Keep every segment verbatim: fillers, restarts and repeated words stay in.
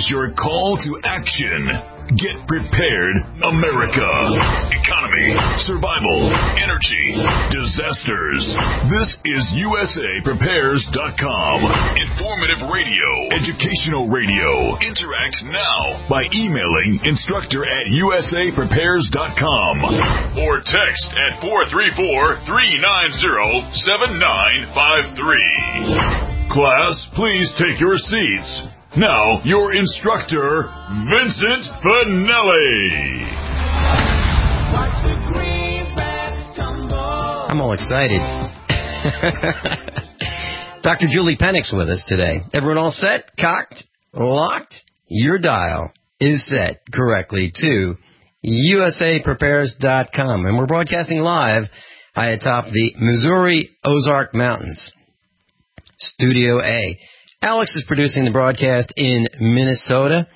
is your call to action. Get prepared, America. Economy, survival, energy, disasters. This is U S A Prepares dot com. Informative radio, educational radio. Interact now by emailing instructor at U S A Prepares dot com or text at four three four, three nine zero, seven nine five three. Class, please take your seats. Now, your instructor, Vincent Finelli. I'm all excited. Doctor Julie Pennick's with us today. Everyone all set? Cocked? Locked? Your dial is set correctly to U S A Prepares dot com. And we're broadcasting live high atop the Missouri Ozark Mountains. Studio A. Alex is producing the broadcast in Minnesota,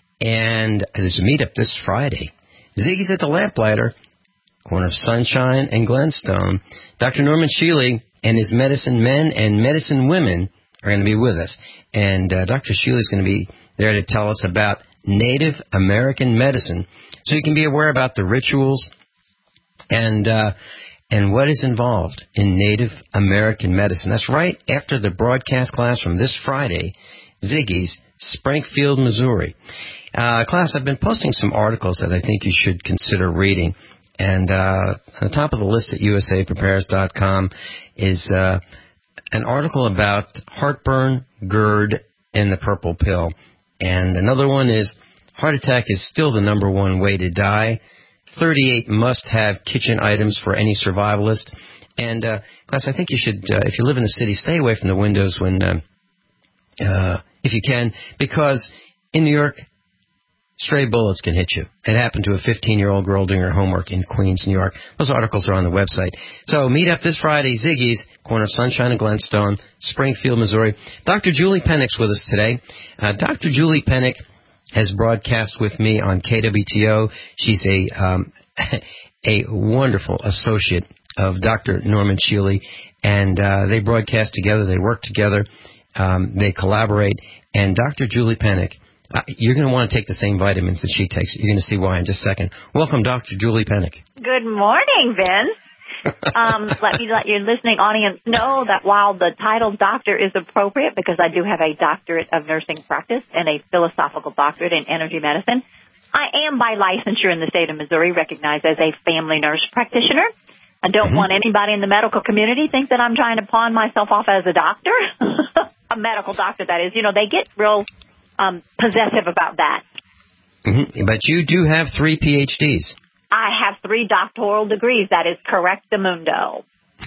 and there's a meetup this Friday. Ziggy's at the Lamplighter, corner of Sunshine and Glenstone. Doctor Norman Shealy and his medicine men and medicine women are going to be with us. And uh, Doctor Shealy is going to be there to tell us about Native American medicine, so you can be aware about the rituals and uh, and what is involved in Native American medicine. That's right after the broadcast class from this Friday, Ziggy's, Springfield, Missouri. Uh, class, I've been posting some articles that I think you should consider reading. And uh, on the top of the list at U S A Prepares dot com is uh, an article about heartburn, GERD, and the purple pill. And another one is heart attack is still the number one way to die. thirty-eight must-have kitchen items for any survivalist. And, uh, class, I think you should, uh, if you live in the city, stay away from the windows when, uh, uh, if you can, because in New York, stray bullets can hit you. It happened to a fifteen-year-old girl doing her homework in Queens, New York. Those articles are on the website. So meet up this Friday, Ziggy's, corner of Sunshine and Glenstone, Springfield, Missouri. Doctor Julie Pennick's with us today. Uh, Doctor Julie Pennick has broadcast with me on K W T O. She's a um, a wonderful associate of Doctor Norman Shealy, and uh, they broadcast together. They work together. Um, they collaborate. And Doctor Julie Pennick, uh, you're going to want to take the same vitamins that she takes. You're going to see why in just a second. Welcome, Doctor Julie Pennick. Good morning, Vince. um, let me let your listening audience know that while the title doctor is appropriate, because I do have a doctorate of nursing practice and a philosophical doctorate in energy medicine, I am by licensure in the state of Missouri recognized as a family nurse practitioner. I don't mm-hmm. want anybody in the medical community to think that I'm trying to pawn myself off as a doctor, a medical doctor, that is. You know, they get real um, possessive about that. Mm-hmm. But you do have three P H Ds. I have three doctoral degrees. That is correctamundo.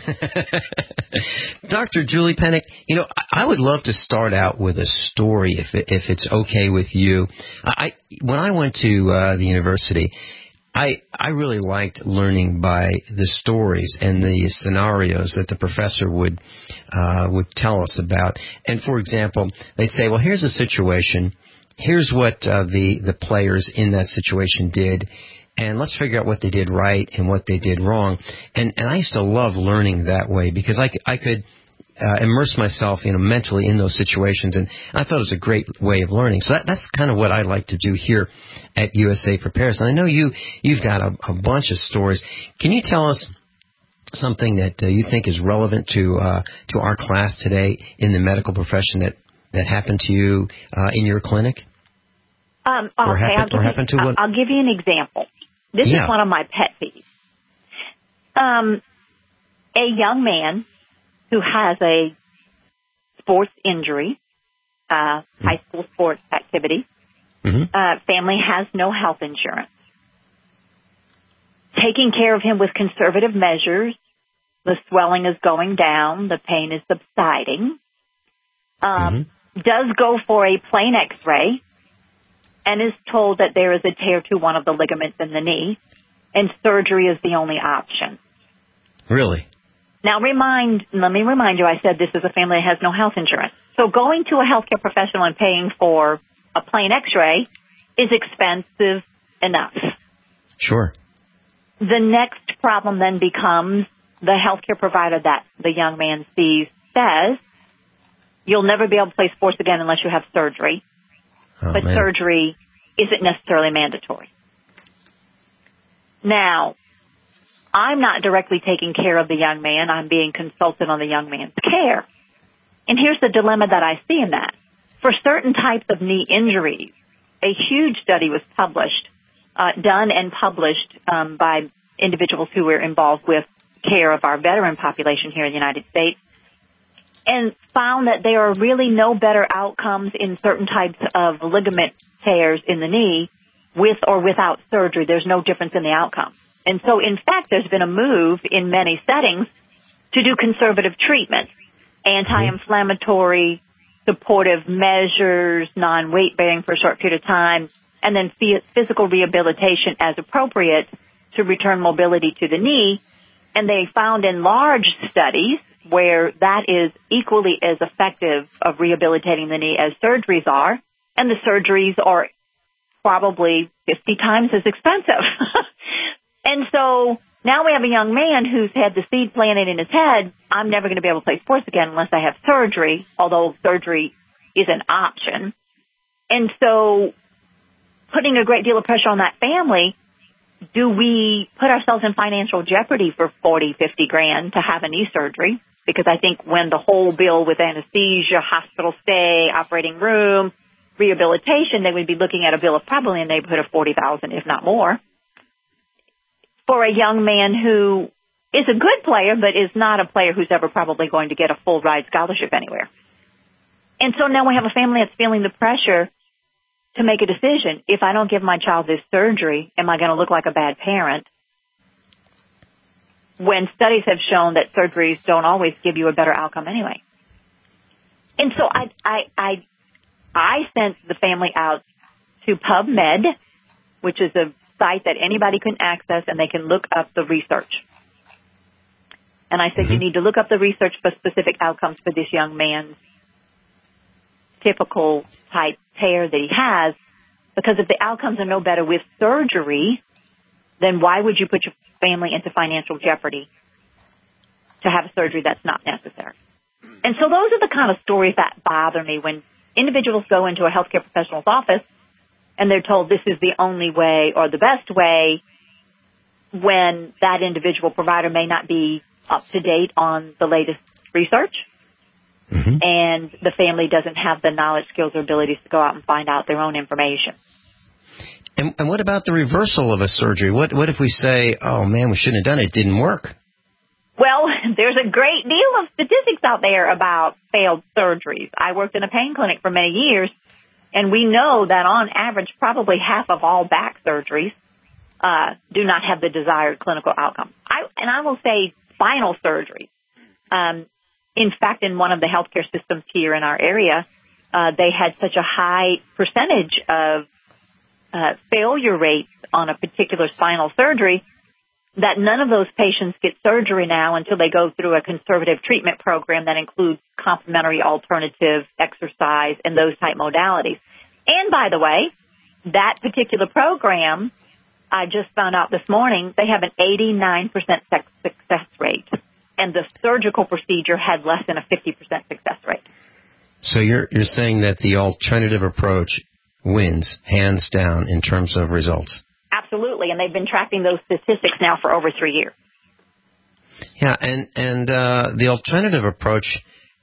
Doctor Julie Pennick, you know, I would love to start out with a story, if it, if it's okay with you. I when I went to uh, the university, I I really liked learning by the stories and the scenarios that the professor would uh, would tell us about. And for example, they'd say, "Well, here's a situation. Here's what uh, the the players in that situation did." And let's figure out what they did right and what they did wrong. And and I used to love learning that way because I, I could uh, immerse myself, you know, mentally in those situations. And I thought it was a great way of learning. So that, that's kind of what I like to do here at U S A Prepares. And I know you, you've got a, a bunch of stories. Can you tell us something that uh, you think is relevant to uh, to our class today in the medical profession that, that happened to you uh, in your clinic? Um, okay, or happened, I'll, or give happened you, to one? I'll give you an example. This yeah. is one of my pet peeves. Um, a young man who has a sports injury, uh, mm-hmm. high school sports activity, mm-hmm. uh, family has no health insurance. Taking care of him with conservative measures, the swelling is going down, the pain is subsiding, um, mm-hmm. does go for a plain x-ray, and is told that there is a tear to one of the ligaments in the knee, and surgery is the only option. Really? Now, remind, let me remind you, I said this is a family that has no health insurance. So going to a healthcare professional and paying for a plain x-ray is expensive enough. Sure. The next problem then becomes the healthcare provider that the young man sees says, you'll never be able to play sports again unless you have surgery. Oh, but man. surgery isn't necessarily mandatory. Now, I'm not directly taking care of the young man. I'm being consulted on the young man's care. And here's the dilemma that I see in that. For certain types of knee injuries, a huge study was published, uh, done and published um, by individuals who were involved with care of our veteran population here in the United States, and found that there are really no better outcomes in certain types of ligament tears in the knee with or without surgery. There's no difference in the outcome. And so, in fact, there's been a move in many settings to do conservative treatment, anti-inflammatory, supportive measures, non-weight-bearing for a short period of time, and then physical rehabilitation as appropriate to return mobility to the knee. And they found in large studies where that is equally as effective of rehabilitating the knee as surgeries are, and the surgeries are probably fifty times as expensive. And so now we have a young man who's had the seed planted in his head, I'm never going to be able to play sports again unless I have surgery, although surgery is an option. And so putting a great deal of pressure on that family, do we put ourselves in financial jeopardy for forty, fifty grand to have a knee surgery? Because I think when the whole bill with anesthesia, hospital stay, operating room, rehabilitation, they would be looking at a bill of probably in the neighborhood of forty thousand, if not more, for a young man who is a good player, but is not a player who's ever probably going to get a full ride scholarship anywhere. And so now we have a family that's feeling the pressure to make a decision. If I don't give my child this surgery, am I going to look like a bad parent? When studies have shown that surgeries don't always give you a better outcome anyway. And so I, I, I, I sent the family out to PubMed, which is a site that anybody can access, and they can look up the research. And I said, mm-hmm. you need to look up the research for specific outcomes for this young man's typical type tear that he has, because if the outcomes are no better with surgery, then why would you put your family into financial jeopardy to have a surgery that's not necessary? And so those are the kind of stories that bother me when individuals go into a healthcare professional's office and they're told this is the only way or the best way, when that individual provider may not be up to date on the latest research. Mm-hmm. And the family doesn't have the knowledge, skills, or abilities to go out and find out their own information. And, and what about the reversal of a surgery? What what if we say, oh, man, we shouldn't have done it. It didn't work? Well, there's a great deal of statistics out there about failed surgeries. I worked in a pain clinic for many years, and we know that on average, probably half of all back surgeries uh, do not have the desired clinical outcome. I, and I will say spinal surgery. Um, in fact, in one of the healthcare systems here in our area, uh, they had such a high percentage of uh, failure rates on a particular spinal surgery that none of those patients get surgery now until they go through a conservative treatment program that includes complementary alternative exercise and those type modalities. And by the way, that particular program, I just found out this morning, they have an eighty-nine percent success rate. And the surgical procedure had less than a fifty percent success rate. So you're you're saying that the alternative approach wins, hands down, in terms of results? Absolutely, and they've been tracking those statistics now for over three years. Yeah, and and uh, the alternative approach,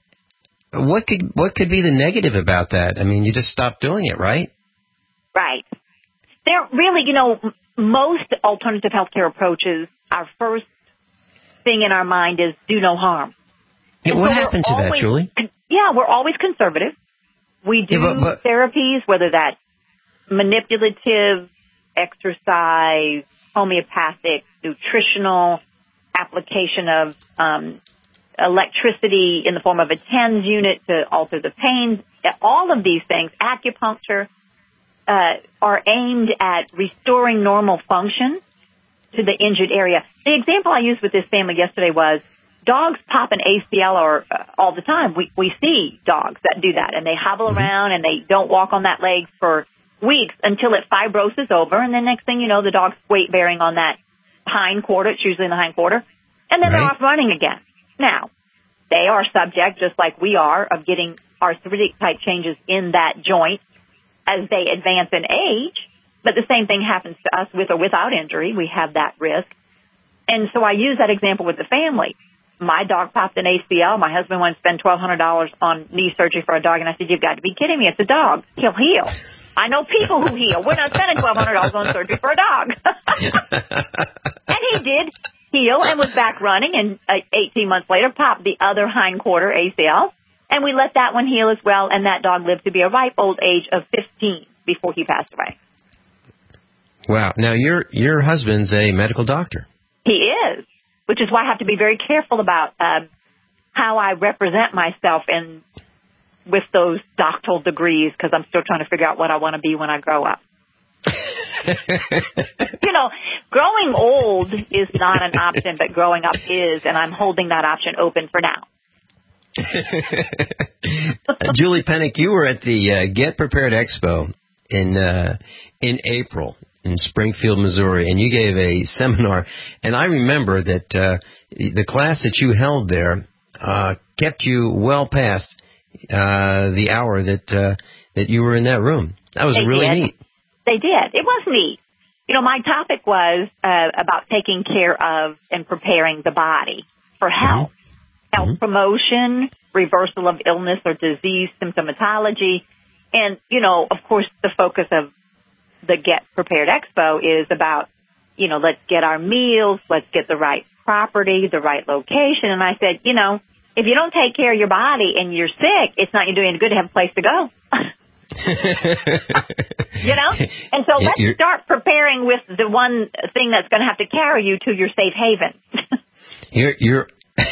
what could what could be the negative about that? I mean, you just stop doing it, right? Right. They're really, you know, most alternative healthcare approaches, our first thing in our mind is do no harm. Yeah, what so happened to always, that, Julie? Yeah, we're always conservative. We do yeah, but, but, therapies, whether that's manipulative, exercise, homeopathic, nutritional, application of um, electricity in the form of a TENS unit to alter the pain. All of these things, acupuncture, uh, are aimed at restoring normal function to the injured area. The example I used with this family yesterday was dogs pop an A C L or uh, all the time. We we see dogs that do that, and they hobble mm-hmm. around and they don't walk on that leg for weeks until it fibroses over, and then next thing you know, the dog's weight bearing on that hind quarter. It's usually in the hind quarter, and then right. they're off running again. Now, they are subject, just like we are, of getting arthritic type changes in that joint as they advance in age. But the same thing happens to us with or without injury. We have that risk. And so I use that example with the family. My dog popped an A C L. My husband wanted to spend twelve hundred dollars on knee surgery for a dog, and I said, you've got to be kidding me. It's a dog. He'll heal. I know people who heal. We're not spending twelve hundred dollars on surgery for a dog. And he did heal and was back running, and uh, eighteen months later popped the other hindquarter A C L. And we let that one heal as well, and that dog lived to be a ripe old age of fifteen before he passed away. Wow. Now, your your husband's a medical doctor. He is, which is why I have to be very careful about uh, how I represent myself in with those doctoral degrees, because I'm still trying to figure out what I want to be when I grow up. You know, growing old is not an option, but growing up is, and I'm holding that option open for now. Julie Pennick, you were at the uh, Get Prepared Expo in uh, in April in Springfield, Missouri, and you gave a seminar. And I remember that uh, the class that you held there uh, kept you well past uh, the hour that uh, that you were in that room. That was they really did. neat. They did. It was neat. You know, my topic was uh, about taking care of and preparing the body for health. Mm-hmm. Health mm-hmm. promotion, reversal of illness or disease symptomatology. And, you know, of course, the focus of the Get Prepared Expo is about, you know, let's get our meals, let's get the right property, the right location. And I said, you know, if you don't take care of your body and you're sick, it's not doing any good to have a place to go. You know? And so let's you're, start preparing with the one thing that's going to have to carry you to your safe haven. you're, you're,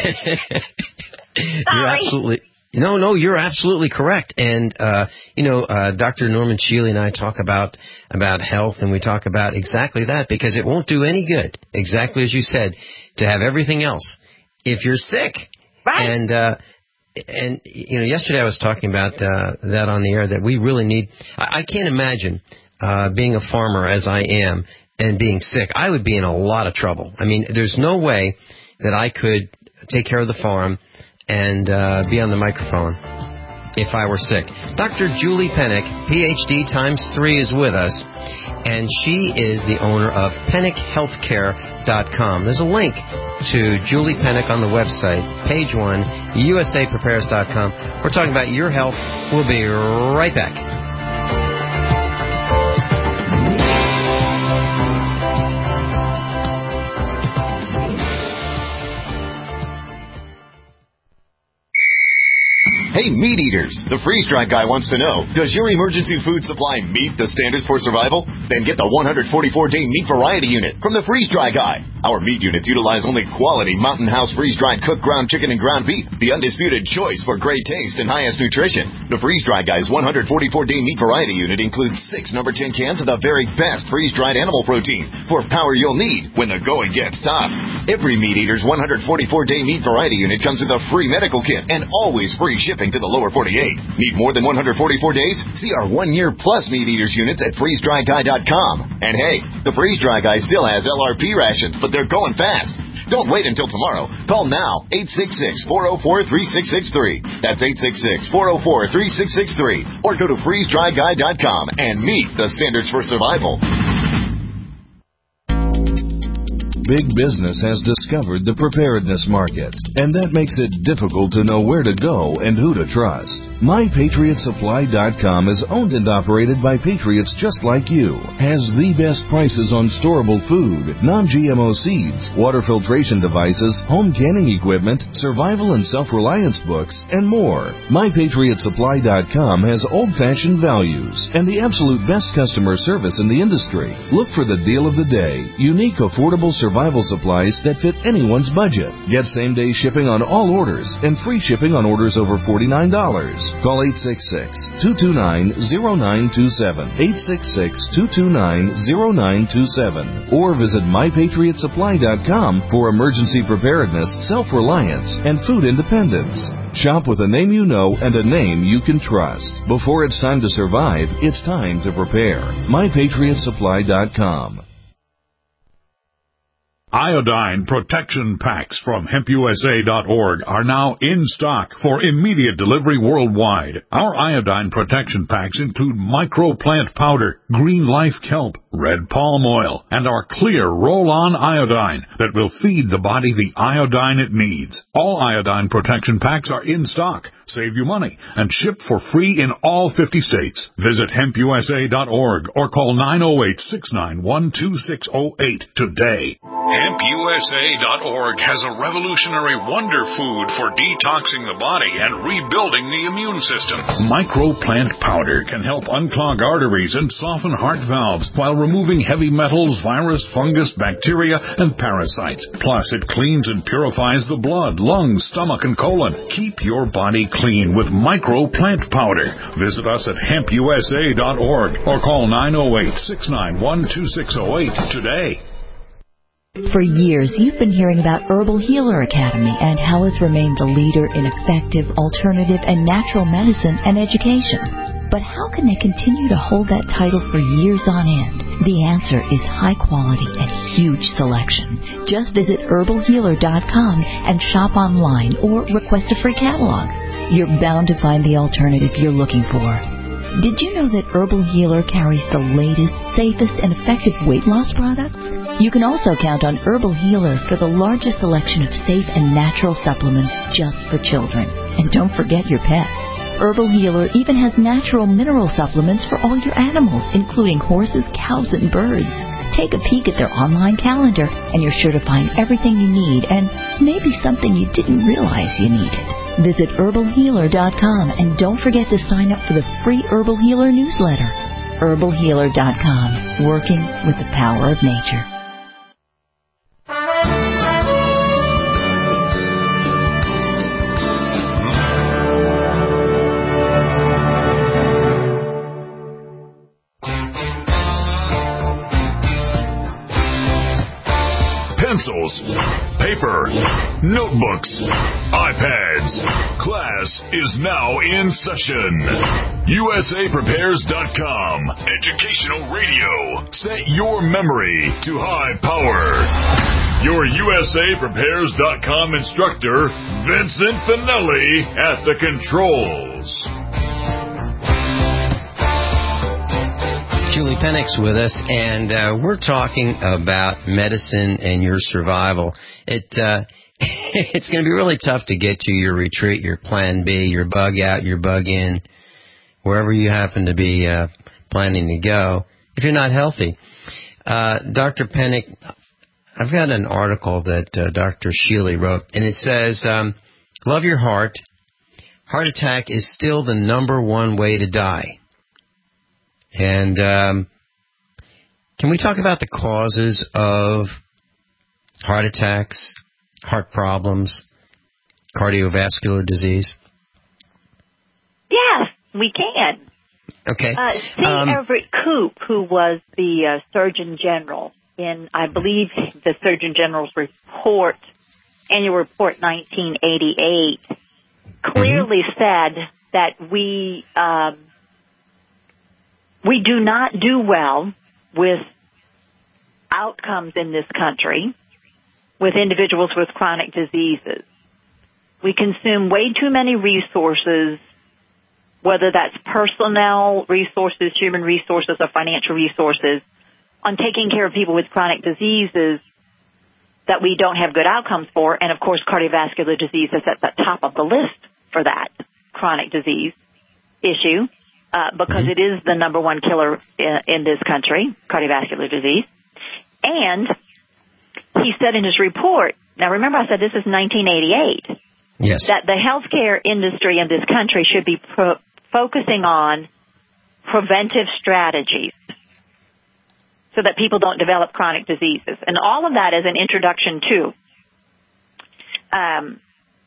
you're absolutely... No, no, you're absolutely correct. And, uh, you know, uh, Doctor Norman Shealy and I talk about, about health, and we talk about exactly that, because it won't do any good, exactly as you said, to have everything else if you're sick. Right. And, uh, and, you know, yesterday I was talking about, uh, that on the air, that we really need, I, I can't imagine, uh, being a farmer as I am and being sick. I would be in a lot of trouble. I mean, there's no way that I could take care of the farm and uh, be on the microphone if I were sick. Doctor Julie Pennick, P H D times three, is with us, and she is the owner of Pennick Healthcare dot com. There's a link to Julie Pennick on the website, page one, U S A Prepares dot com. We're talking about your health. We'll be right back. Hey, meat eaters, the freeze-dried guy wants to know, does your emergency food supply meet the standards for survival? Then get the one hundred forty-four day meat variety unit from the freeze-dry guy. Our meat units utilize only quality Mountain House freeze-dried cooked ground chicken and ground beef, the undisputed choice for great taste and highest nutrition. The freeze-dry guy's one hundred forty-four day meat variety unit includes six number ten cans of the very best freeze-dried animal protein for power you'll need when the going gets tough. Every meat eater's one hundred forty-four day meat variety unit comes with a free medical kit and always free shipping to the lower forty-eight. Need more than one hundred forty-four days? See our one-year plus meat eaters units at freeze dry guy dot com. And hey, the Freeze Dry Guy still has L R P rations, but they're going fast. Don't wait until tomorrow. Call now, eight six six, four oh four, three six six three. That's eight six six, four oh four, three six six three. Or go to freeze dry guy dot com and meet the standards for survival. Big business has discovered the preparedness market, and that makes it difficult to know where to go and who to trust. My Patriot Supply dot com is owned and operated by patriots just like you, has the best prices on storable food, non-G M O seeds, water filtration devices, home canning equipment, survival and self-reliance books, and more. My Patriot Supply dot com has old-fashioned values and the absolute best customer service in the industry. Look for the deal of the day, unique, affordable survival Survival supplies that fit anyone's budget. Get same-day shipping on all orders and free shipping on orders over forty-nine dollars. Call eight six six, two two nine, zero nine two seven, eight six six, two two nine, zero nine two seven, or visit my patriot supply dot com for emergency preparedness, self-reliance, and food independence. Shop with a name you know and a name you can trust. Before it's time to survive, it's time to prepare. my patriot supply dot com. Iodine protection packs from hemp U S A dot org are now in stock for immediate delivery worldwide. Our iodine protection packs include microplant powder, green life kelp, red palm oil, and our clear roll-on iodine that will feed the body the iodine it needs. All iodine protection packs are in stock, save you money, and ship for free in all fifty states. Visit hemp U S A dot org or call nine oh eight, six nine one, two six oh eight today. hemp U S A dot org has a revolutionary wonder food for detoxing the body and rebuilding the immune system. Microplant powder can help unclog arteries and soften heart valves while removing heavy metals, virus, fungus, bacteria, and parasites. Plus, it cleans and purifies the blood, lungs, stomach, and colon. Keep your body clean with microplant powder. Visit us at hemp U S A dot org or call nine oh eight, six nine one, two six oh eight today. For years, you've been hearing about Herbal Healer Academy and how it's remained the leader in effective, alternative, and natural medicine and education. But how can they continue to hold that title for years on end? The answer is high quality and huge selection. Just visit herbal healer dot com and shop online or request a free catalog. You're bound to find the alternative you're looking for. Did you know that Herbal Healer carries the latest, safest, and effective weight loss products? You can also count on Herbal Healer for the largest selection of safe and natural supplements just for children. And don't forget your pets. Herbal Healer even has natural mineral supplements for all your animals, including horses, cows, and birds. Take a peek at their online calendar, and you're sure to find everything you need and maybe something you didn't realize you needed. Visit herbal healer dot com and don't forget to sign up for the free Herbal Healer newsletter. herbal healer dot com, working with the power of nature. Pencils, paper, notebooks, iPads. Class is now in session. U S A Prepares dot com. Educational radio. Set your memory to high power. Your U S A Prepares dot com instructor, Vincent Finelli, at the controls. Julie Penix with us, and uh, we're talking about medicine and your survival. It uh, it's going to be really tough to get to your retreat, your plan B, your bug out, your bug in, wherever you happen to be uh, planning to go, if you're not healthy. Uh, Doctor Penix, I've got an article that uh, Doctor Shealy wrote, and it says, um, love your heart. Heart attack is still the number one way to die. And um, can we talk about the causes of heart attacks, heart problems, cardiovascular disease? Yes, we can. Okay. Uh, C. Um, Everett Koop, who was the uh, Surgeon General in, I believe, the Surgeon General's report, annual report nineteen eighty-eight, clearly mm-hmm. said that we... Um, We do not do well with outcomes in this country with individuals with chronic diseases. We consume way too many resources, whether that's personnel resources, human resources, or financial resources, on taking care of people with chronic diseases that we don't have good outcomes for. And, of course, cardiovascular disease is at the top of the list for that chronic disease issue. Uh, because mm-hmm. it is the number one killer in, in this country, cardiovascular disease. And he said in his report, now remember I said this is nineteen eighty-eight, yes. that the healthcare industry in this country should be pro- focusing on preventive strategies so that people don't develop chronic diseases. And all of that is an introduction to um,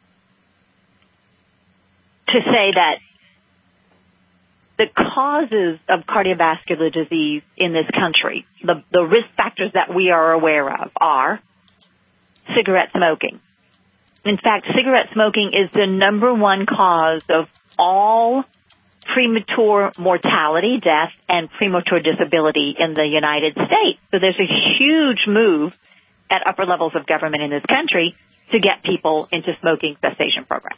to say that the causes of cardiovascular disease in this country, the, the risk factors that we are aware of are cigarette smoking. In fact, cigarette smoking is the number one cause of all premature mortality, death, and premature disability in the United States. So there's a huge move at upper levels of government in this country to get people into smoking cessation programs.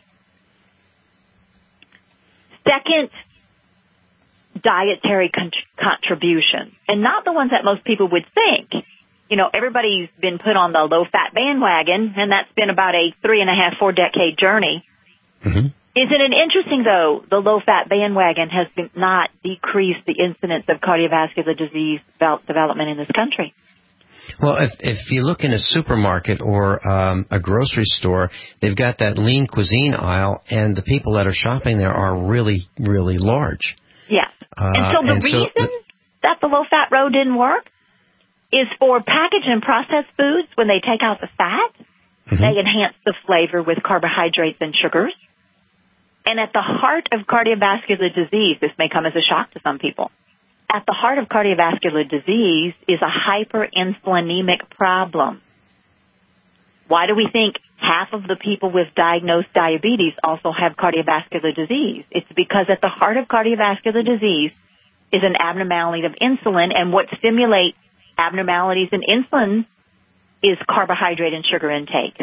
Second, dietary con- contribution, and not the ones that most people would think. You know, everybody's been put on the low-fat bandwagon, and that's been about a three and a half, four-decade journey. Mm-hmm. Isn't it interesting, though, the low-fat bandwagon has been not decreased the incidence of cardiovascular disease development in this country? Well, if if you look in a supermarket or um, a grocery store, they've got that lean cuisine aisle, and the people that are shopping there are really, really large. Yes. Uh, and so the and reason so, that the low-fat road didn't work is for packaged and processed foods, when they take out the fat, mm-hmm. they enhance the flavor with carbohydrates and sugars. And at the heart of cardiovascular disease, this may come as a shock to some people, at the heart of cardiovascular disease is a hyperinsulinemic problem. Why do we think half of the people with diagnosed diabetes also have cardiovascular disease? It's because at the heart of cardiovascular disease is an abnormality of insulin, and what stimulates abnormalities in insulin is carbohydrate and sugar intake.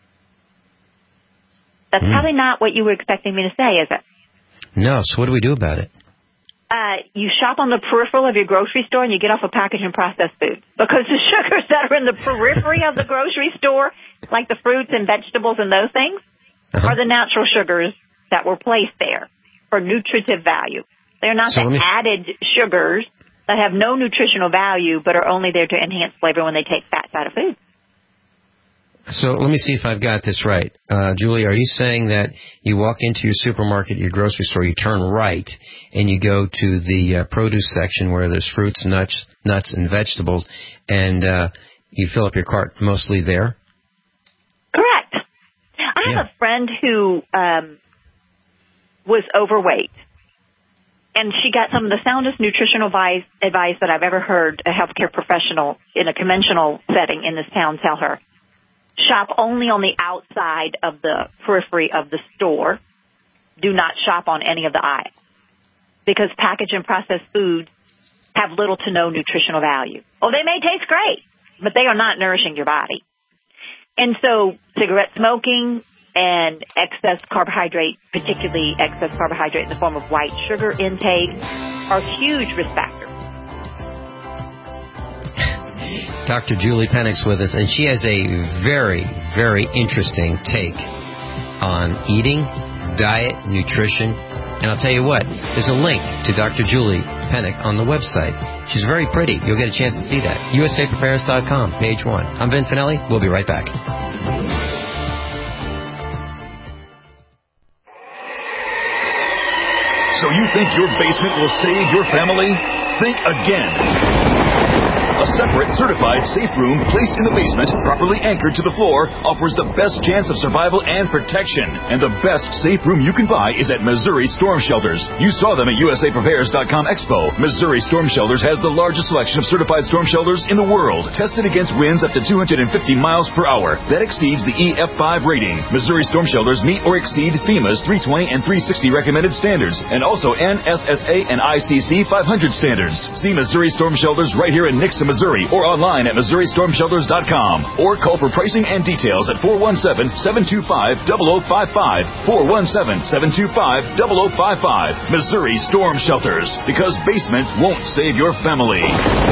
That's mm. probably not what you were expecting me to say, is it? No, so what do we do about it? Uh, you shop on the peripheral of your grocery store and you get off of packaged and processed food. Because the sugars that are in the periphery of the grocery store, like the fruits and vegetables and those things, uh-huh. are the natural sugars that were placed there for nutritive value. They're not so the me... added sugars that have no nutritional value but are only there to enhance flavor when they take fats out of food. So let me see if I've got this right. Uh, Julie, are you saying that you walk into your supermarket, your grocery store, you turn right, and you go to the uh, produce section where there's fruits, nuts, nuts, and vegetables, and uh, you fill up your cart mostly there? Correct. I have yeah. a friend who um, was overweight, and she got some of the soundest nutritional advice, advice that I've ever heard a healthcare professional in a conventional setting in this town tell her. Shop only on the outside of the periphery of the store. Do not shop on any of the aisles, because packaged and processed foods have little to no nutritional value. Oh, they may taste great, but they are not nourishing your body. And so cigarette smoking and excess carbohydrate, particularly excess carbohydrate in the form of white sugar intake, are huge risk factors. Doctor Julie Penix with us, and she has a very, very interesting take on eating, diet, nutrition. And I'll tell you what, there's a link to Doctor Julie Penix on the website. She's very pretty. You'll get a chance to see that. U S A Prepares dot com, page one. I'm Vin Finelli. We'll be right back. So you think your basement will save your family? Think again. A separate, certified safe room placed in the basement, properly anchored to the floor, offers the best chance of survival and protection. And the best safe room you can buy is at Missouri Storm Shelters. You saw them at U S A Prepares dot com Expo. Missouri Storm Shelters has the largest selection of certified storm shelters in the world, tested against winds up to two hundred fifty miles per hour. That exceeds the E F five rating. Missouri Storm Shelters meet or exceed FEMA's three twenty and three sixty recommended standards, and also N S S A and I C C five hundred standards. See Missouri Storm Shelters right here in Nixa, Missouri, or online at Missouri Storm Shelters dot com, or call for pricing and details at four one seven, seven two five, zero zero five five, four one seven, seven two five, zero zero five five. Missouri Storm Shelters, because basements won't save your family.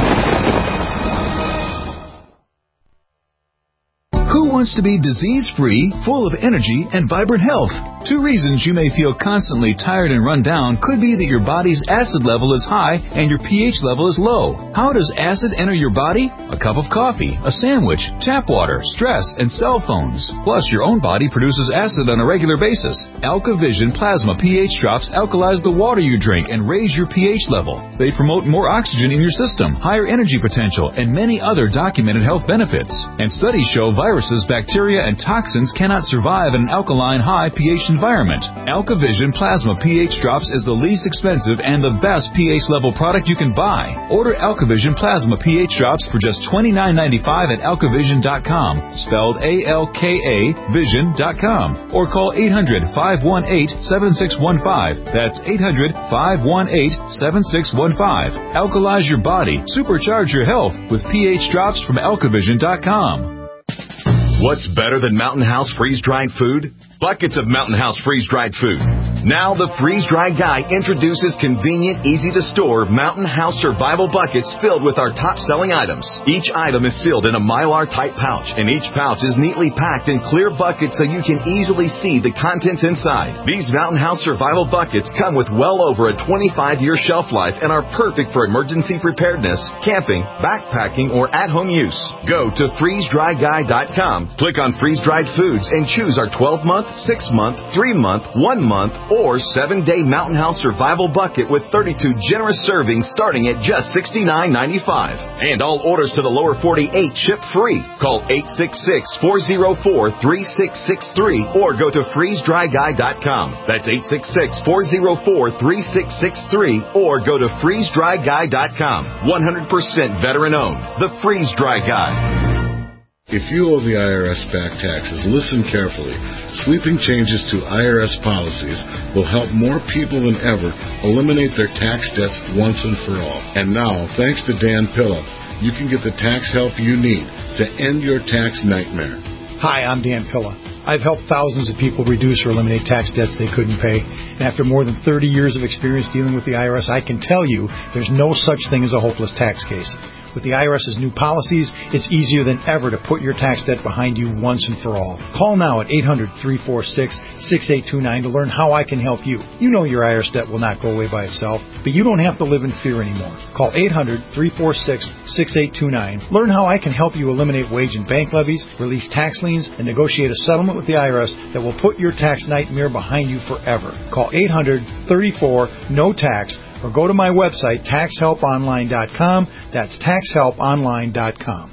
Who wants to be disease-free, full of energy, and vibrant health? Two reasons you may feel constantly tired and run down could be that your body's acid level is high and your pH level is low. How does acid enter your body? A cup of coffee, a sandwich, tap water, stress, and cell phones. Plus, your own body produces acid on a regular basis. AlkaVision Plasma pH drops alkalize the water you drink and raise your pH level. They promote more oxygen in your system, higher energy potential, and many other documented health benefits. And studies show viruses, bacteria, and toxins cannot survive in an alkaline high pH environment. AlkaVision Plasma pH Drops is the least expensive and the best pH level product you can buy. Order AlkaVision Plasma pH Drops for just twenty-nine ninety-five at alkavision dot com, spelled A L K A vision dot com, or call eight hundred, five one eight, seven six one five. That's eight hundred, five one eight, seven six one five. Alkalize your body, supercharge your health with pH Drops from alkavision dot com. What's better than Mountain House freeze-dried food? Buckets of Mountain House freeze-dried food. Now the Freeze-Dry Guy introduces convenient, easy-to-store Mountain House survival buckets filled with our top-selling items. Each item is sealed in a Mylar-type pouch, and each pouch is neatly packed in clear buckets so you can easily see the contents inside. These Mountain House survival buckets come with well over a twenty-five year shelf life and are perfect for emergency preparedness, camping, backpacking, or at-home use. Go to freeze dry guy dot com, click on freeze-dried foods, and choose our twelve month, six month, three month, one month, or seven day Mountain House survival bucket with thirty-two generous servings starting at just sixty-nine ninety-five. And all orders to the lower forty-eight ship free. Call eight six six, four oh four, three six six three or go to freeze dry guy dot com. That's eight six six, four oh four, three six six three or go to freeze dry guy dot com. one hundred percent veteran owned. The Freeze Dry Guy. If you owe the I R S back taxes, listen carefully. Sweeping changes to I R S policies will help more people than ever eliminate their tax debts once and for all. And now, thanks to Dan Pilla, you can get the tax help you need to end your tax nightmare. Hi, I'm Dan Pilla. I've helped thousands of people reduce or eliminate tax debts they couldn't pay. And after more than thirty years of experience dealing with the I R S, I can tell you there's no such thing as a hopeless tax case. With the I R S's new policies, it's easier than ever to put your tax debt behind you once and for all. Call now at eight hundred, three four six, six eight two nine to learn how I can help you. You know your I R S debt will not go away by itself, but you don't have to live in fear anymore. Call eight hundred, three four six, six eight two nine. Learn how I can help you eliminate wage and bank levies, release tax liens, and negotiate a settlement with the I R S that will put your tax nightmare behind you forever. Call eight hundred, thirty-four, no tax or go to my website, tax help online dot com. That's tax help online dot com.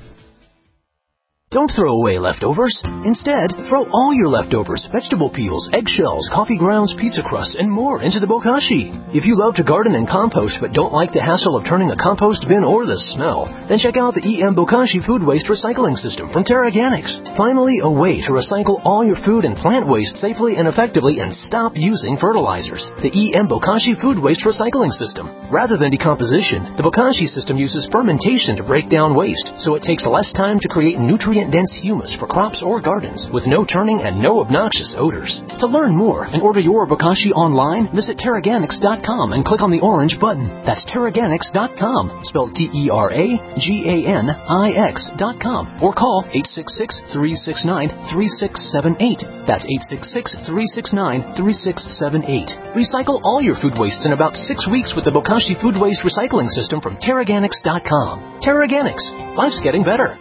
Don't throw away leftovers. Instead, throw all your leftovers, vegetable peels, eggshells, coffee grounds, pizza crusts, and more into the bokashi. If you love to garden and compost but don't like the hassle of turning a compost bin or the smell, then check out the E M Bokashi Food Waste Recycling System from TerraGanix. Finally, a way to recycle all your food and plant waste safely and effectively and stop using fertilizers. The E M Bokashi Food Waste Recycling System. Rather than decomposition, the Bokashi system uses fermentation to break down waste, so it takes less time to create nutrient-dense humus for crops or gardens with no turning and no obnoxious odors. To learn more and order your Bokashi online, visit Terraganix dot com and click on the orange button. That's Terraganix dot com, spelled T E R A G A N I X dot com, or call eight six six, three six nine, three six seven eight. That's eight six six, three six nine, three six seven eight. Recycle all your food wastes in about six weeks with the Bokashi Food Waste Recycling System from Terraganix dot com. Terraganix. Life's getting better.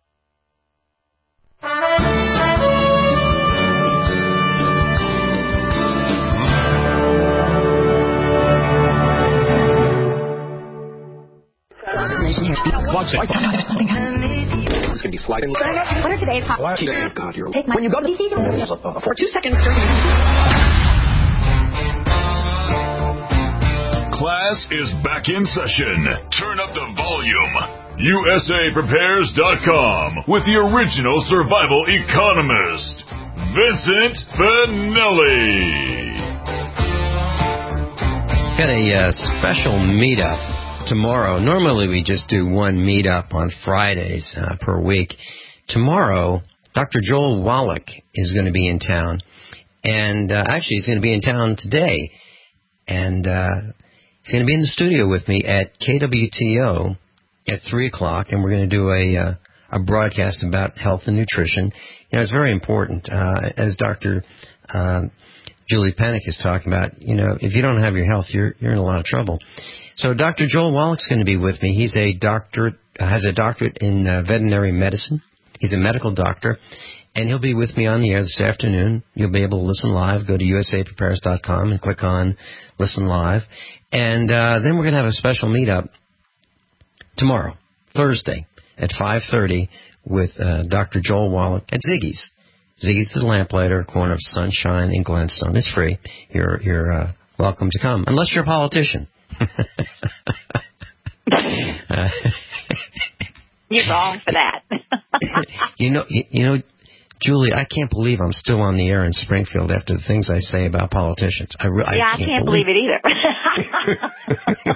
It's going to be sliding. What are today's hot? Oh, God, you're Take my, when you go to the for two seconds. Class is back in session. Turn up the volume. U S A Prepares dot com with the original survival economist, Vincent Finelli. Got a uh, special meetup tomorrow. Normally we just do one meetup on Fridays uh, per week. Tomorrow, Doctor Joel Wallach is going to be in town. And uh, actually, he's going to be in town today. And uh, he's going to be in the studio with me at K W T O at three o'clock. And we're going to do a, uh, a broadcast about health and nutrition. You know, it's very important. Uh, as Doctor Uh, Julie Pennick is talking about, you know, if you don't have your health, you're you're in a lot of trouble. So Doctor Joel Wallach's going to be with me. He's a doctorate, has a doctorate in uh, veterinary medicine. He's a medical doctor, and he'll be with me on the air this afternoon. You'll be able to listen live. Go to U S A Prepares dot com and click on Listen Live. And uh, then we're going to have a special meetup tomorrow, Thursday, at five thirty with uh, Doctor Joel Wallach at Ziggy's. Ziggy's the Lamplighter, corner of Sunshine and Glenstone. It's free. You're you're uh, welcome to come, unless you're a politician. uh, You're wrong for that. you know, you, you know, Julie, I can't believe I'm still on the air in Springfield after the things I say about politicians. I, re- yeah, I can't, I can't believe, believe it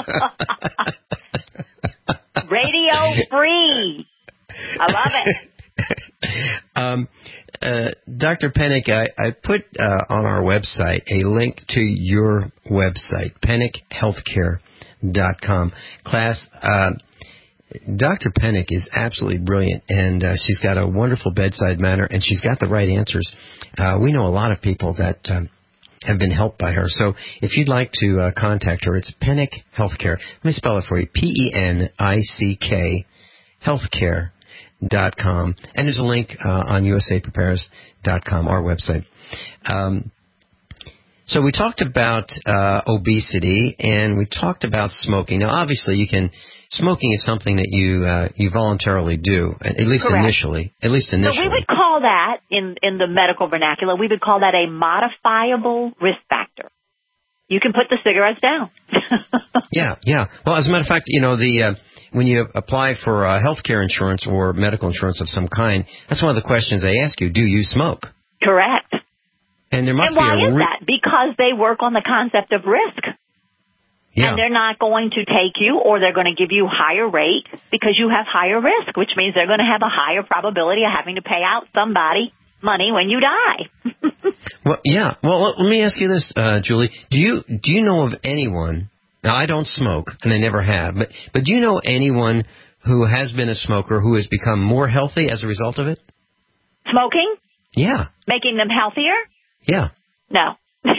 either. Radio free. I love it. um, uh, Doctor Pennick, I, I put uh, on our website a link to your website, pennick healthcare dot com. Class, uh, Doctor Pennick is absolutely brilliant, and uh, she's got a wonderful bedside manner, and she's got the right answers. Uh, we know a lot of people that um, have been helped by her. So if you'd like to uh, contact her, it's Pennick Healthcare. Let me spell it for you. P E N I C K healthcare dot com. And there's a link uh, on U S A prepares dot com, our website. Um, so we talked about uh, obesity, and we talked about smoking. Now, obviously, you can... Smoking is something that you uh, you voluntarily do, at least Correct. initially. At least initially. So we would call that, in, in the medical vernacular, we would call that a modifiable risk factor. You can put the cigarettes down. yeah, yeah. Well, as a matter of fact, you know, the uh, when you apply for uh, health care insurance or medical insurance of some kind, that's one of the questions they ask you, do you smoke? Correct. And there must and be why a is re- that? Because they work on the concept of risk. Yeah. And they're not going to take you, or they're going to give you higher rate because you have higher risk, which means they're going to have a higher probability of having to pay out somebody money when you die. Well, yeah. Well, let, let me ask you this, uh, Julie. Do you do you know of anyone? Now, I don't smoke, and I never have. But but do you know anyone who has been a smoker who has become more healthy as a result of it? Smoking? Yeah. Making them healthier? Yeah. No.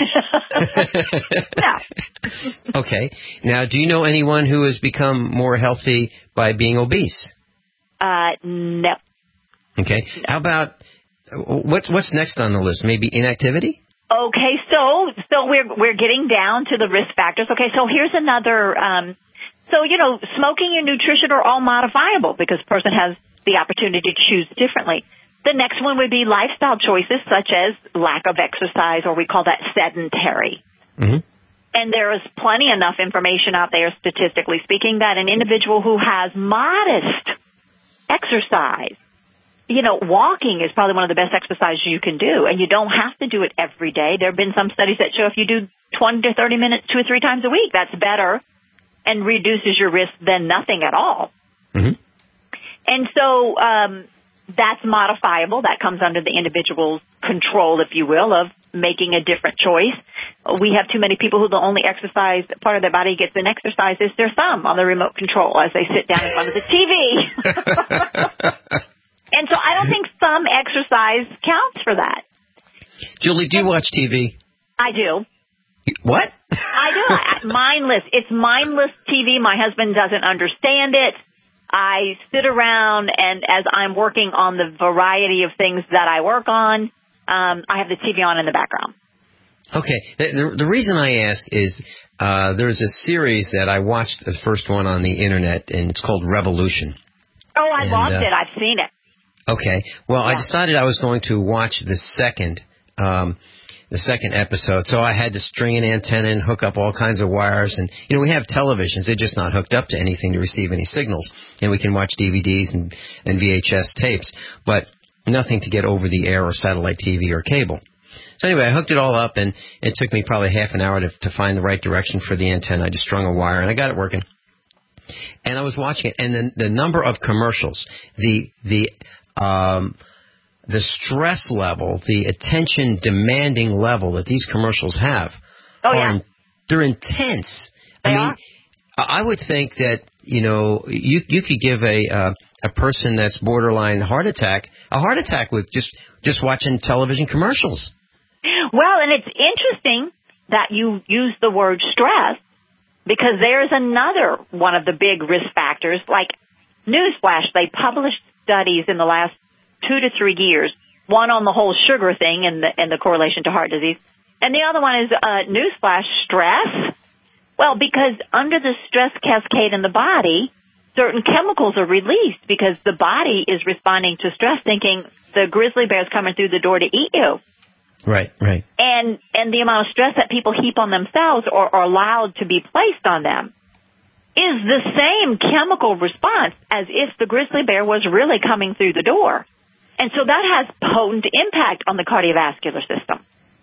No. Okay. Now, do you know anyone who has become more healthy by being obese? Uh, no. Okay. No. How about what's what's next on the list? Maybe inactivity? Okay, so so we're we're getting down to the risk factors. Okay, so here's another. Um, so you know, smoking and nutrition are all modifiable because a person has the opportunity to choose differently. The next one would be lifestyle choices such as lack of exercise, or we call that sedentary. Mm-hmm. And there is plenty enough information out there, statistically speaking, that an individual who has modest exercise, you know, walking is probably one of the best exercises you can do, and you don't have to do it every day. There have been some studies that show if you do twenty to thirty minutes two or three times a week, that's better and reduces your risk than nothing at all. Mm-hmm. And so um, that's modifiable. That comes under the individual's control, if you will, of making a different choice. We have too many people who the only exercise part of their body gets in exercise is their thumb on the remote control as they sit down in front of the T V. And so I don't think some exercise counts for that. Julie, do you watch T V? I do. What? I do. I, mindless. It's mindless T V. My husband doesn't understand it. I sit around, and as I'm working on the variety of things that I work on, um, I have the T V on in the background. Okay. The, the reason I ask is uh, there's a series that I watched, the first one on the Internet, and it's called Revolution. Oh, I and, loved uh, it. I've seen it. Okay. Well, Yeah. I decided I was going to watch the second um, the second episode, so I had to string an antenna and hook up all kinds of wires. And, you know, we have televisions. They're just not hooked up to anything to receive any signals. And we can watch D V Ds and, and V H S tapes, but nothing to get over the air or satellite T V or cable. So anyway, I hooked it all up, and it took me probably half an hour to, to find the right direction for the antenna. I just strung a wire, and I got it working. And I was watching it, and then the number of commercials, the the um, the stress level, the attention-demanding level that these commercials have, Oh, are, yeah. they're intense. They I mean, are. I would think that, you know, you you could give a uh, a person that's borderline heart attack a heart attack with just just watching television commercials. Well, and it's interesting that you use the word stress, because there's another one of the big risk factors. Like, newsflash, they published studies in the last two to three years, one on the whole sugar thing and the, and the correlation to heart disease, and the other one is, uh, newsflash, stress. Well, because under the stress cascade in the body, certain chemicals are released because the body is responding to stress, thinking the grizzly bear's coming through the door to eat you. Right, right. And and the amount of stress that people heap on themselves or are allowed to be placed on them is the same chemical response as if the grizzly bear was really coming through the door. And so that has potent impact on the cardiovascular system.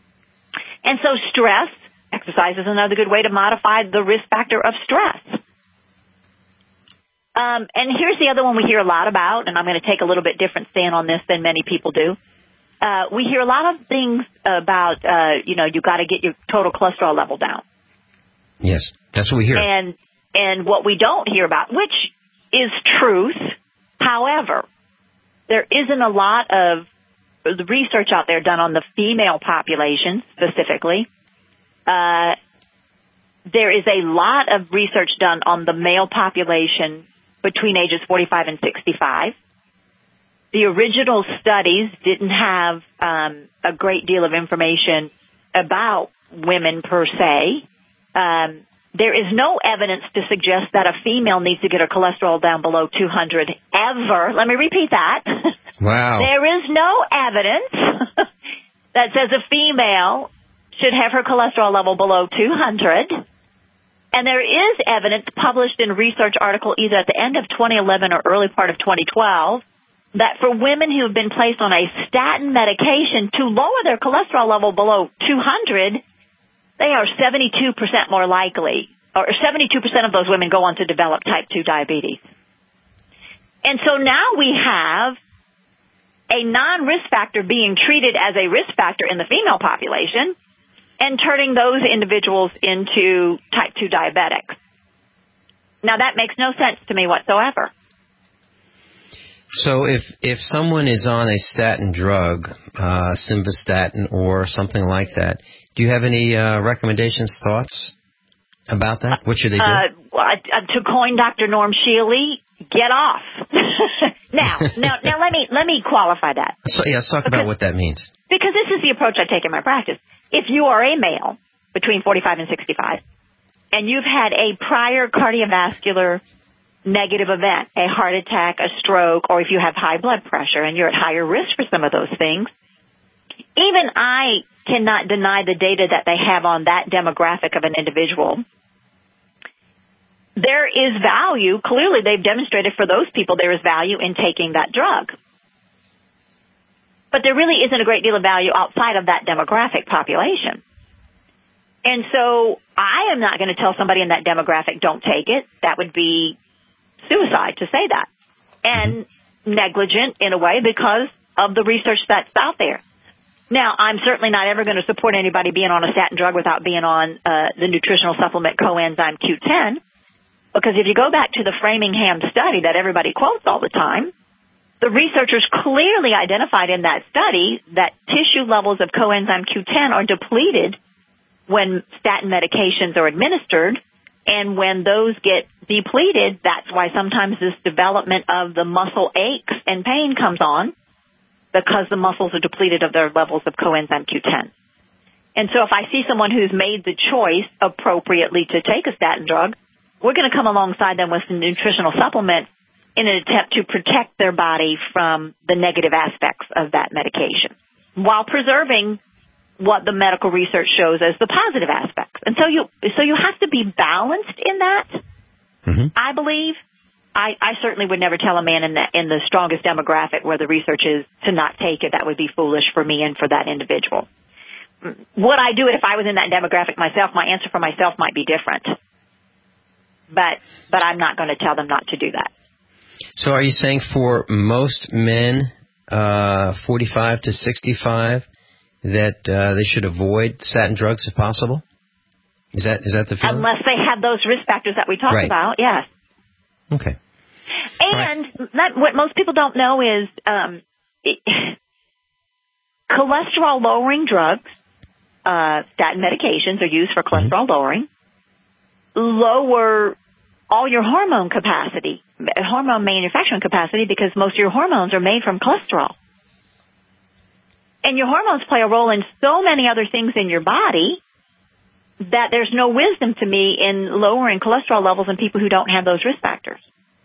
And so stress, exercise is another good way to modify the risk factor of stress. Um, and here's the other one we hear a lot about, and I'm going to take a little bit different stand on this than many people do. Uh, we hear a lot of things about, uh, you know, you got to get your total cholesterol level down. Yes, that's what we hear. And and what we don't hear about, which is truth, however, there isn't a lot of the research out there done on the female population specifically. Uh, there is a lot of research done on the male population between ages forty-five and sixty-five. The original studies didn't have um, a great deal of information about women per se. Um, there is no evidence to suggest that a female needs to get her cholesterol down below two hundred ever. Let me repeat that. Wow. There is no evidence that says a female should have her cholesterol level below two hundred. And there is evidence published in a research article either at the end of twenty eleven or early part of twenty twelve that for women who have been placed on a statin medication to lower their cholesterol level below two hundred, they are seventy-two percent more likely, or seventy-two percent of those women go on to develop type two diabetes. And so now we have a non-risk factor being treated as a risk factor in the female population and turning those individuals into type two diabetics. Now, that makes no sense to me whatsoever. So if if someone is on a statin drug, uh, simvastatin or something like that, do you have any uh, recommendations, thoughts about that? What should they do? Uh, to coin Doctor Norm Shealy, get off. now, now, now, let me let me qualify that. So, yeah, let's talk because, about what that means. Because this is the approach I take in my practice. If you are a male between forty-five and sixty-five, and you've had a prior cardiovascular negative event, a heart attack, a stroke, or if you have high blood pressure and you're at higher risk for some of those things, even I cannot deny the data that they have on that demographic of an individual. There is value. Clearly, they've demonstrated for those people there is value in taking that drug. But there really isn't a great deal of value outside of that demographic population. And so I am not going to tell somebody in that demographic, don't take it. That would be suicide to say that. And negligent in a way because of the research that's out there. Now, I'm certainly not ever going to support anybody being on a statin drug without being on uh, the nutritional supplement coenzyme Q ten. Because if you go back to the Framingham study that everybody quotes all the time, the researchers clearly identified in that study that tissue levels of coenzyme Q ten are depleted when statin medications are administered. And when those get depleted, that's why sometimes this development of the muscle aches and pain comes on, because the muscles are depleted of their levels of coenzyme Q ten. And so if I see someone who's made the choice appropriately to take a statin drug, we're going to come alongside them with some nutritional supplements in an attempt to protect their body from the negative aspects of that medication while preserving what the medical research shows as the positive aspects. And so you so you have to be balanced in that, mm-hmm. I believe. I, I certainly would never tell a man in the, in the strongest demographic where the research is to not take it. That would be foolish for me and for that individual. Would I do it if I was in that demographic myself? My answer for myself might be different. But but I'm not going to tell them not to do that. So are you saying for most men, uh, forty-five to sixty-five, that uh, they should avoid statin drugs if possible? Is that is that the feeling? Unless they have those risk factors that we talked right. about, yes. Okay. And right. that, what most people don't know is um, it, cholesterol-lowering drugs, uh, statin medications are used for cholesterol mm-hmm. lowering, lower all your hormone capacity, hormone manufacturing capacity, because most of your hormones are made from cholesterol. And your hormones play a role in so many other things in your body that there's no wisdom to me in lowering cholesterol levels in people who don't have those risk factors.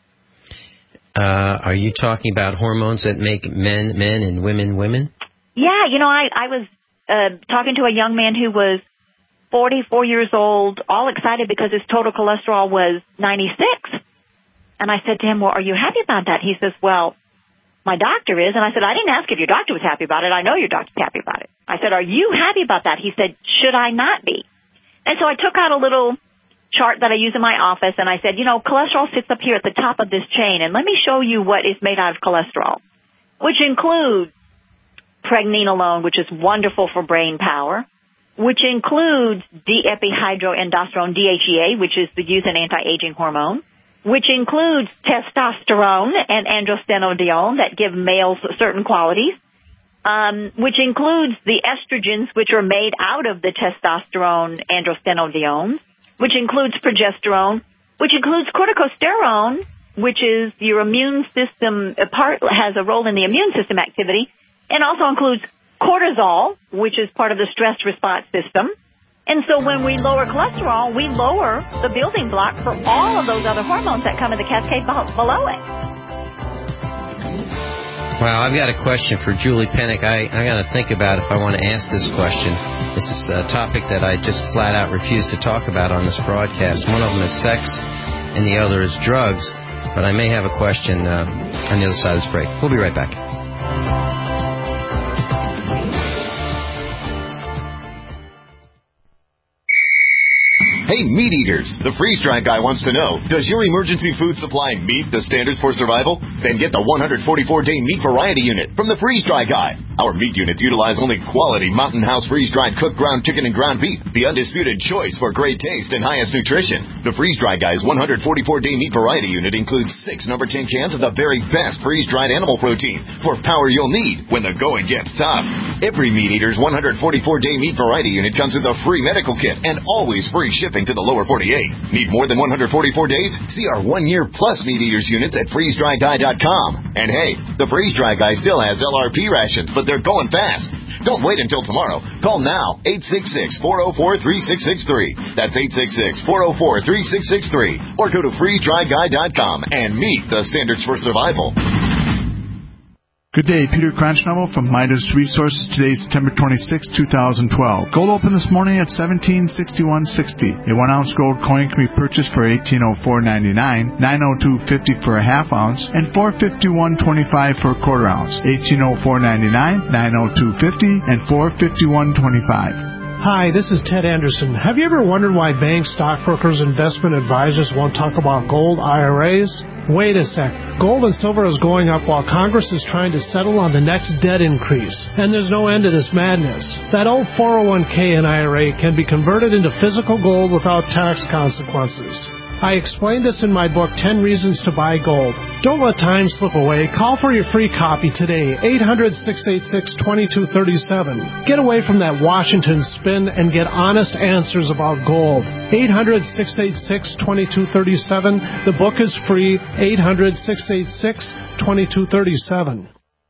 Uh, are you talking about hormones that make men men and women women? Yeah, you know, I, I was uh, talking to a young man who was forty-four years old, all excited because his total cholesterol was ninety-six. And I said to him, well, are you happy about that? He says, well, my doctor is. And I said, I didn't ask if your doctor was happy about it. I know your doctor's happy about it. I said, are you happy about that? He said, should I not be? And so I took out a little chart that I use in my office, and I said, you know, cholesterol sits up here at the top of this chain, and let me show you what is made out of cholesterol, which includes pregnenolone, which is wonderful for brain power, which includes D-epihydroaldosterone, D H E A, which is the youth and anti-aging hormone, which includes testosterone and androstenedione that give males certain qualities, um, which includes the estrogens, which are made out of the testosterone androstenedione, which includes progesterone, which includes corticosterone, which is your immune system, part has a role in the immune system activity, and also includes cortisol, which is part of the stress response system. And so when we lower cholesterol, we lower the building block for all of those other hormones that come in the cascade below it. Wow, I've got a question for Julie Pennick. I, I got to think about if I want to ask this question. This is a topic that I just flat out refuse to talk about on this broadcast. One of them is sex, and the other is drugs. But I may have a question uh, on the other side of this break. We'll be right back. Hey, meat eaters, the freeze-dried guy wants to know, does your emergency food supply meet the standards for survival? Then get the one hundred forty-four day meat variety unit from the freeze-dry guy. Our meat units utilize only quality Mountain House freeze-dried cooked ground chicken and ground beef, the undisputed choice for great taste and highest nutrition. The freeze-dry guy's one hundred forty-four day meat variety unit includes six number ten cans of the very best freeze-dried animal protein for power you'll need when the going gets tough. Every meat eater's one hundred forty-four day meat variety unit comes with a free medical kit and always free shipping to the lower forty-eight. Need more than one hundred forty-four days? See our one-year plus meat eaters units at freeze dry guy dot com. And hey, the Freeze Dry Guy still has L R P rations, but they're going fast. Don't wait until tomorrow. Call now, eight six six, four oh four, three six six three. That's eight six six, four oh four, three six six three. Or go to freeze dry guy dot com and meet the standards for survival. Good day, Peter Cranshnubble from Midas Resources. Today, September twenty-sixth, twenty twelve. Gold opened this morning at seventeen sixty-one sixty. A one ounce gold coin can be purchased for eighteen oh four ninety-nine, nine oh two fifty for a half ounce, and four fifty-one twenty-five for a quarter ounce. eighteen oh four ninety-nine, nine oh two fifty, and four fifty-one twenty-five. Hi, this is Ted Anderson. Have you ever wondered why banks, stockbrokers, investment advisors won't talk about gold I R As? Wait a sec. Gold and silver is going up while Congress is trying to settle on the next debt increase. And there's no end to this madness. That old four oh one k and I R A can be converted into physical gold without tax consequences. I explained this in my book, ten Reasons to Buy Gold. Don't let time slip away. Call for your free copy today, eight hundred, six eight six, two two three seven. Get away from that Washington spin and get honest answers about gold. eight hundred, six eight six, two two three seven. The book is free, eight hundred, six eight six, two two three seven.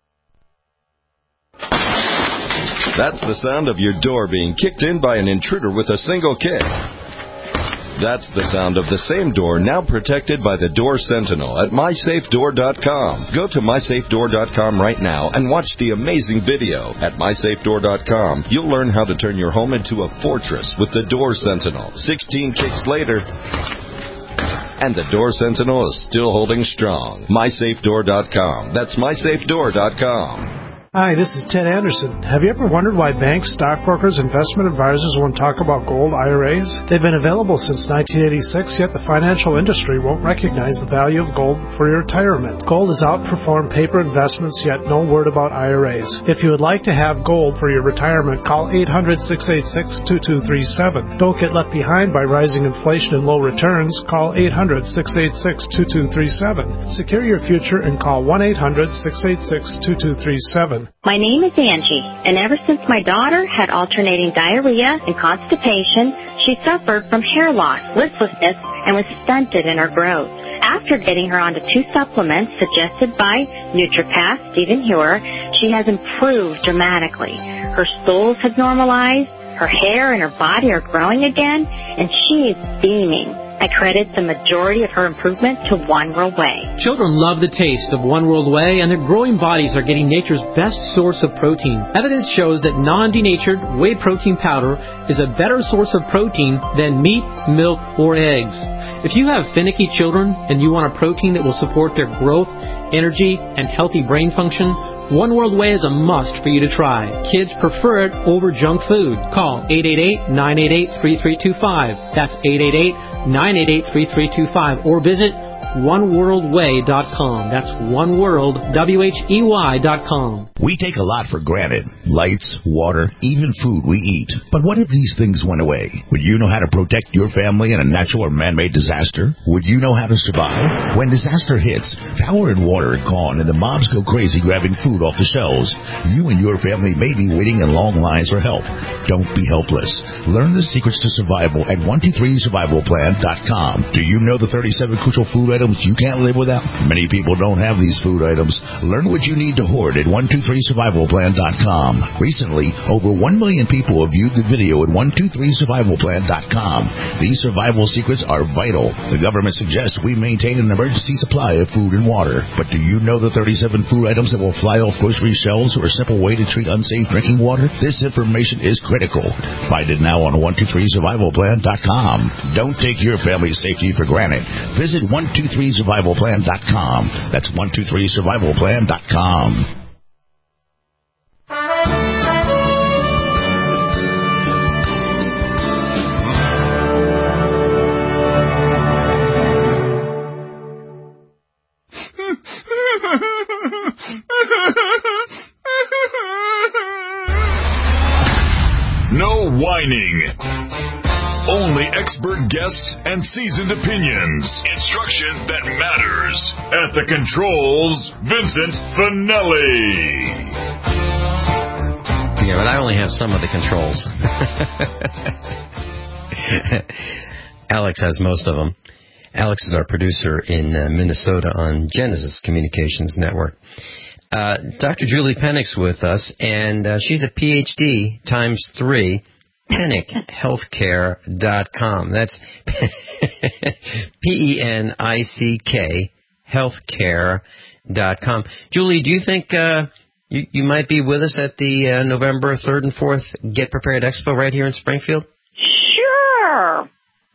That's the sound of your door being kicked in by an intruder with a single kick. That's the sound of the same door now protected by the Door Sentinel at my safe door dot com. Go to my safe door dot com right now and watch the amazing video. At my safe door dot com, you'll learn how to turn your home into a fortress with the Door Sentinel. sixteen kicks later, and the Door Sentinel is still holding strong. my safe door dot com. That's my safe door dot com. Hi, this is Ted Anderson. Have you ever wondered why banks, stockbrokers, investment advisors won't talk about gold I R As? They've been available since nineteen eighty-six, yet the financial industry won't recognize the value of gold for your retirement. Gold has outperformed paper investments, yet no word about I R As. If you would like to have gold for your retirement, call eight hundred, six eight six, two two three seven. Don't get left behind by rising inflation and low returns. Call eight hundred, six eight six, two two three seven. Secure your future and call one eight hundred, six eight six, two two three seven. My name is Angie, and ever since my daughter had alternating diarrhea and constipation, she suffered from hair loss, listlessness, and was stunted in her growth. After getting her onto two supplements suggested by NutriPath, Stephen Hewer, she has improved dramatically. Her stools have normalized, her hair and her body are growing again, and she is beaming. I credit the majority of her improvement to One World Whey. Children love the taste of One World Whey, and their growing bodies are getting nature's best source of protein. Evidence shows that non-denatured whey protein powder is a better source of protein than meat, milk, or eggs. If you have finicky children and you want a protein that will support their growth, energy, and healthy brain function, One World Whey is a must for you to try. Kids prefer it over junk food. Call eight eight eight, nine eight eight, three three two five. That's eight eight eight, nine eight eight, three three two five or visit one world way dot com. That's one world, W H E Y dot com. We take a lot for granted. Lights, water, even food we eat. But what if these things went away? Would you know how to protect your family in a natural or man-made disaster? Would you know how to survive? When disaster hits, power and water are gone and the mobs go crazy grabbing food off the shelves. You and your family may be waiting in long lines for help. Don't be helpless. Learn the secrets to survival at one two three survival plan dot com. Do you know the thirty-seven crucial food items you can't live without? Many people don't have these food items. Learn what you need to hoard at one two three survival plan dot com. Recently, over one million people have viewed the video at one two three survival plan dot com. These survival secrets are vital. The government suggests we maintain an emergency supply of food and water. But do you know the thirty-seven food items that will fly off grocery shelves or a simple way to treat unsafe drinking water? This information is critical. Find it now on one two three survival plan dot com. Don't take your family's safety for granted. Visit one two three survival plan dot com. That's one two three survival plan dot com. No whining. Only expert guests and seasoned opinions. Instruction that matters. At the controls, Vincent Finelli. Yeah, but I only have some of the controls. Alex has most of them. Alex is our producer in uh, Minnesota on Genesis Communications Network. Uh, Doctor Julie Pennick's with us, and uh, she's a P H D times three. Pennick Healthcare dot com. That's P E N I C K Healthcare dot com. Julie, do you think uh, you, you might be with us at the uh, November third and fourth Get Prepared Expo right here in Springfield? Sure.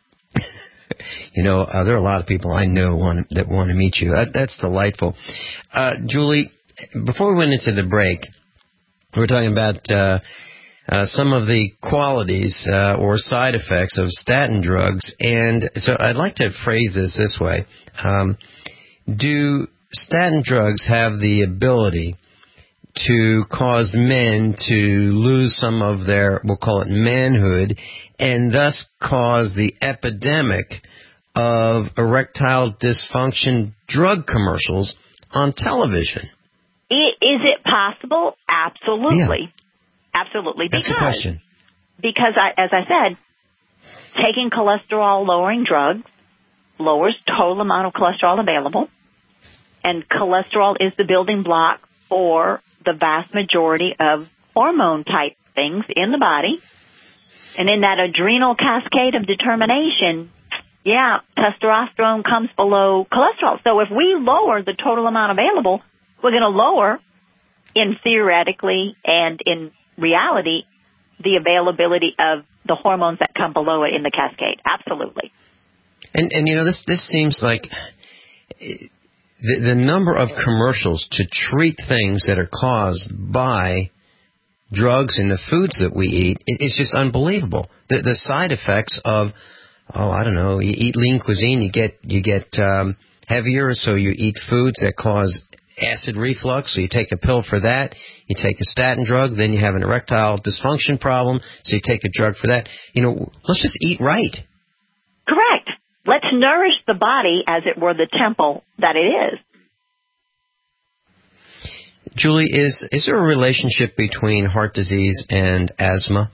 You know, uh, there are a lot of people I know want, that want to meet you. That, that's delightful. Uh, Julie, before we went into the break, we were talking about uh, uh, some of the qualities uh, or side effects of statin drugs. And so I'd like to phrase this this way. Um, do statin drugs have the ability to cause men to lose some of their, we'll call it manhood, and thus cause the epidemic of erectile dysfunction drug commercials on television? Is it possible? Absolutely. Yeah. Absolutely. That's because, the question. Because, I, as I said, taking cholesterol-lowering drugs lowers total amount of cholesterol available, and cholesterol is the building block for the vast majority of hormone-type things in the body. And in that adrenal cascade of determination, yeah, testosterone comes below cholesterol. So if we lower the total amount available, we're going to lower, in theoretically and in reality, the availability of the hormones that come below it in the cascade. Absolutely. And, and you know, this, this seems like the, the number of commercials to treat things that are caused by drugs and the foods that we eat, it, it's just unbelievable. The, the side effects of, oh, I don't know, you eat lean cuisine, you get you get um, heavier, so you eat foods that cause acid reflux, so you take a pill for that. You take a statin drug, then you have an erectile dysfunction problem, so you take a drug for that. You know, let's just eat right. Correct. Let's nourish the body as it were the temple that it is. Julie, is is there a relationship between heart disease and asthma?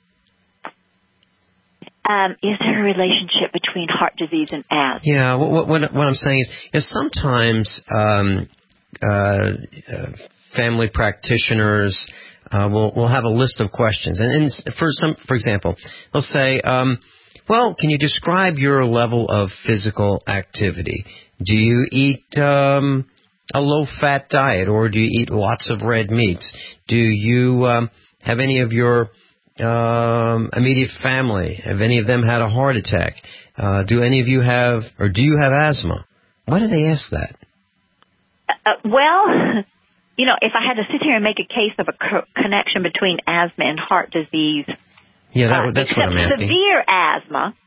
Um, is there a relationship between heart disease and asthma? Yeah, what, what, what I'm saying is, you know, sometimes um, uh, uh, family practitioners uh, will will have a list of questions, and, and for some, for example, they'll say, um, "Well, can you describe your level of physical activity? Do you eat um, a low-fat diet, or do you eat lots of red meats? Do you um, have any of your um, immediate family, have any of them had a heart attack? Uh, do any of you have, or do you have asthma?" Why do they ask that? Uh, well, you know, if I had to sit here and make a case of a co- connection between asthma and heart disease, yeah, that, uh, that's what I'm asking. Severe asthma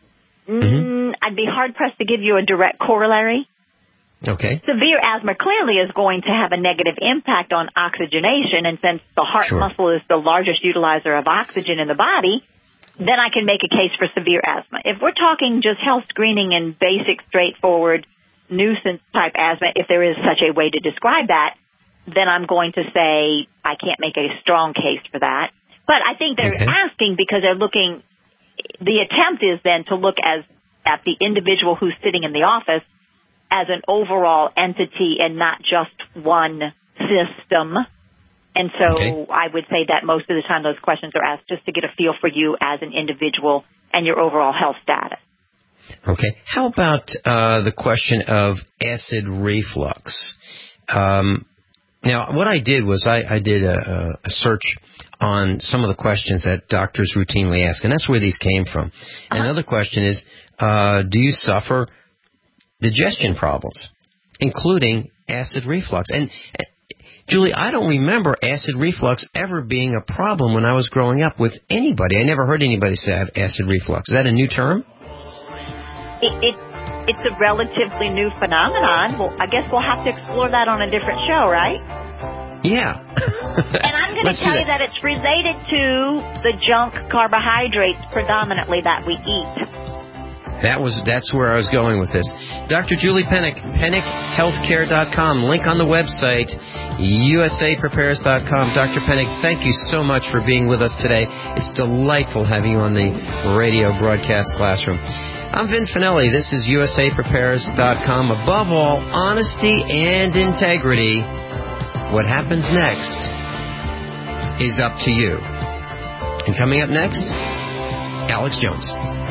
Mm-hmm. Mm, I'd be hard-pressed to give you a direct corollary. Okay. Severe asthma clearly is going to have a negative impact on oxygenation, and since the heart Sure. muscle is the largest utilizer of oxygen in the body, then I can make a case for severe asthma. If we're talking just health screening and basic, straightforward nuisance-type asthma, if there is such a way to describe that, then I'm going to say I can't make a strong case for that. But I think they're Okay. asking because they're looking, the attempt is then to look as at the individual who's sitting in the office as an overall entity and not just one system. And so Okay. I would say that most of the time those questions are asked just to get a feel for you as an individual and your overall health status. Okay. How about uh, the question of acid reflux? Um, now, what I did was I, I did a, a search on some of the questions that doctors routinely ask, and that's where these came from. Uh-huh. Another question is, uh, do you suffer digestion problems, including acid reflux? And, uh, Julie, I don't remember acid reflux ever being a problem when I was growing up with anybody. I never heard anybody say I have acid reflux. Is that a new term? It, it, it's a relatively new phenomenon. Well, I guess we'll have to explore that on a different show, right? Yeah. And I'm going to Let's do tell you that. that it's related to the junk carbohydrates predominantly that we eat. That was that's where I was going with this. Doctor Julie Pennick, pennick healthcare dot com. Link on the website, U S A prepares dot com. Doctor Pennick, thank you so much for being with us today. It's delightful having you on the radio broadcast classroom. I'm Vin Finelli. This is U S A prepares dot com. Above all, honesty and integrity. What happens next is up to you. And coming up next, Alex Jones.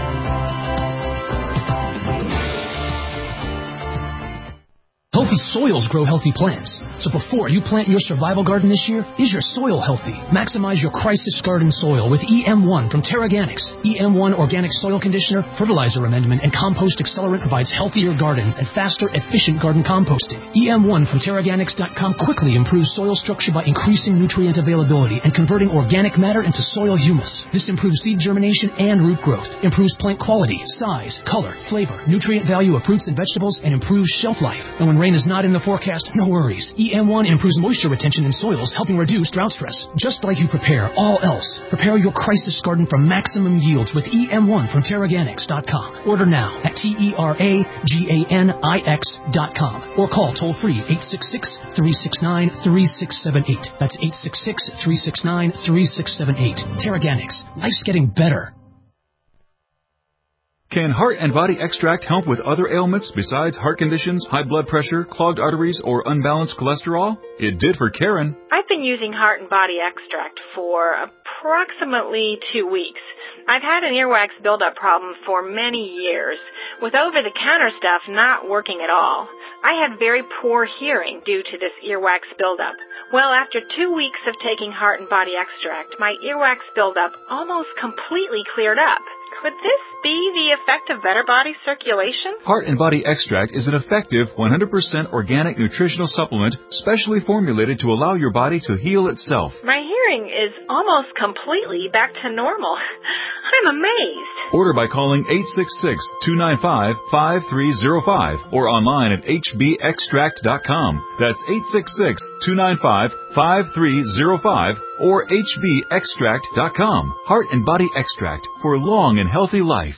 Healthy soils grow healthy plants. So before you plant your survival garden this year, is your soil healthy? Maximize your crisis garden soil with E M one from Terraganics. E M one Organic Soil Conditioner, Fertilizer Amendment, and Compost Accelerant provides healthier gardens and faster, efficient garden composting. E M one from Terraganics dot com quickly improves soil structure by increasing nutrient availability and converting organic matter into soil humus. This improves seed germination and root growth, improves plant quality, size, color, flavor, nutrient value of fruits and vegetables, and improves shelf life. And when rain is not in the forecast, no worries. E M one improves moisture retention in soils, helping reduce drought stress. Just like you prepare all else, prepare your crisis garden for maximum yields with E M one from Terraganics dot com. Order now at T E R A G A N I X dot com or call toll-free eight six six, three six nine, three six seven eight. That's eight six six, three six nine, three six seven eight. Terraganics. Life's getting better. Can Heart and Body Extract help with other ailments besides heart conditions, high blood pressure, clogged arteries, or unbalanced cholesterol? It did for Karen. I've been using Heart and Body Extract for approximately two weeks. I've had an earwax buildup problem for many years, with over-the-counter stuff not working at all. I had very poor hearing due to this earwax buildup. Well, after two weeks of taking Heart and Body Extract, my earwax buildup almost completely cleared up. Could this be the effect of better body circulation? Heart and Body Extract is an effective one hundred percent organic nutritional supplement specially formulated to allow your body to heal itself. My hearing is almost completely back to normal. I'm amazed. Order by calling eight six six, two nine five, five three zero five or online at H B extract dot com. That's eight six six, two nine five, five three zero five or H B extract dot com. Heart and Body Extract for long and healthy life.